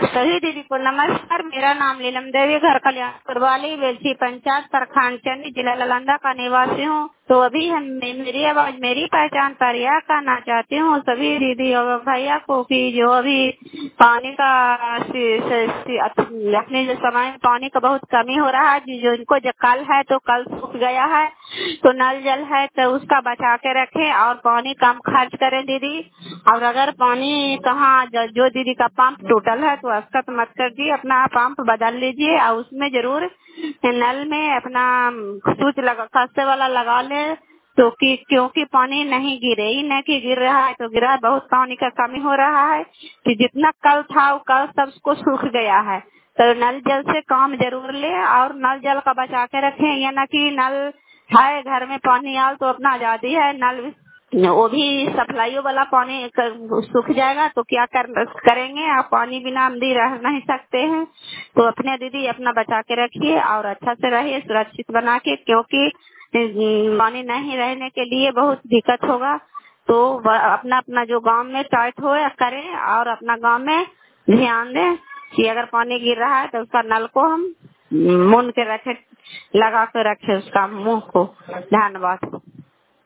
सभी दीदी को नमस्कार। मेरा नाम नीलम देवी, घर कल्याणपुर वाली, वेलसी पंचायत, प्रखंड चंडी, जिला नालंदा का निवासी हूँ। तो अभी मेरी आवाज मेरी पहचान पर यह कहना चाहती हूँ सभी दीदी और भैया को कि जो अभी पानी का अपने जो समय में पानी का बहुत कमी हो रहा है, जो इनको जो कल है तो कल सूख गया है, तो नल जल है तो उसका बचा के रखें और पानी कम खर्च करें दीदी। और अगर पानी कहाँ जो दीदी का पंप टूटल है तो उसका तो मत कर दिए, अपना पंप बदल लीजिए और उसमें जरूर नल में अपना स्विच लगा खस्ते वाला लगा ले, तो क्योंकि पानी नहीं गिरे ही नहीं कि गिर रहा है तो गिरा, बहुत पानी का कमी हो रहा है कि जितना कल था वो कल सबको सूख गया है। तो नल जल से काम जरूर ले और नल जल का बचा के रखें, या ना कि नल है घर में पानी आल तो अपना आजादी है, नल वो भी सप्लाईओ वाला पानी सूख जाएगा तो क्या करेंगे। आप पानी बिना हम भी रह नहीं सकते हैं। तो अपने दीदी अपना बचा के रखिए और अच्छा से रहिए सुरक्षित बना के, क्योंकि पानी नहीं रहने के लिए बहुत दिक्कत होगा। तो अपना अपना जो गांव में टाइट हो करें और अपना गांव में ध्यान दें कि अगर पानी गिर रहा है तो उसका नल को हम मुन के रखे, लगा के रखे उसका मुंह को। धन्यवाद।